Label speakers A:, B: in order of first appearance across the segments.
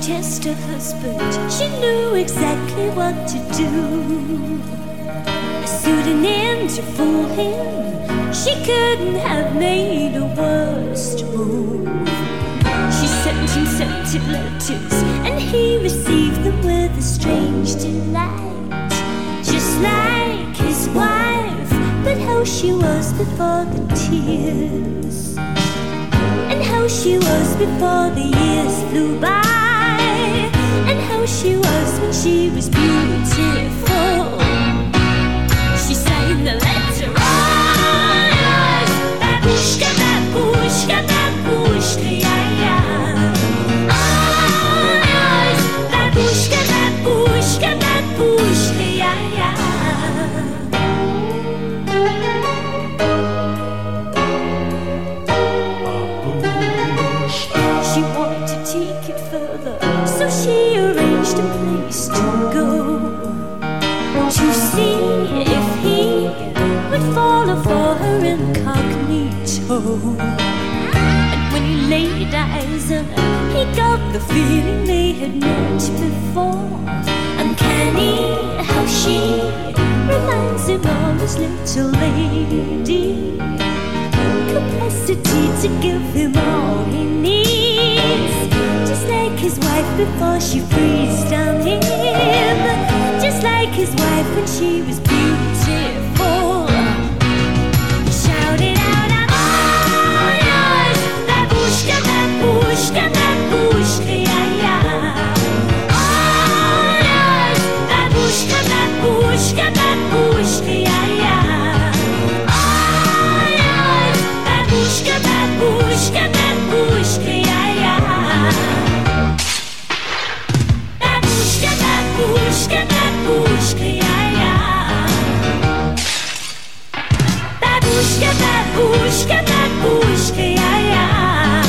A: just a husband, she knew exactly what to do. A pseudonym to fool him, she couldn't have made a worse move. She sent him scented letters, and he received them with a strange delight. Just like his wife, but how she was before the tears, and how she was before the years flew by, and how she was when she was beautiful. She signed the letter, oh yes, babushka, babushka, babushka, yeah, yeah. Oh yes, babushka, babushka, babushka, yeah, yeah. She wanted to take it further, so she arranged a place to go, to see if he would follow for her incognito. And when he laid eyes on her, he got the feeling they had met before. Uncanny how she reminds him of his little lady, capacity to give him all he needs, just like his wife before she breathed on him, just like his wife when she was beautiful. He shouted out, I'm all yours, babushka, babushka, babushka, yeah, yeah. All yours, babushka, babushka, babushka, yeah, yeah. All yours, babushka, babushka, babushka, yeah, yeah. Babushka, babushka, babushka, yeah, yeah. Babushka, babushka, babushka, yeah, yeah.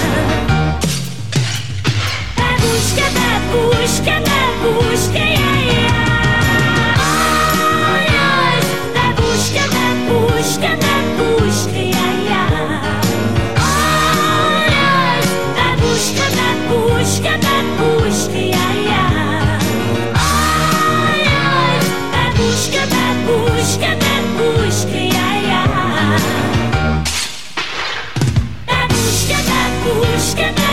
A: Babushka, babushka, babushka, yeah, yeah. Oh yes, babushka, babushka, babushka, yeah, yeah. Oh yes, babushka, babushka, babushka, yeah, yeah. Oh yes, babushka, babushka, babushka, yeah, yeah. Babushka, babushka, babushka.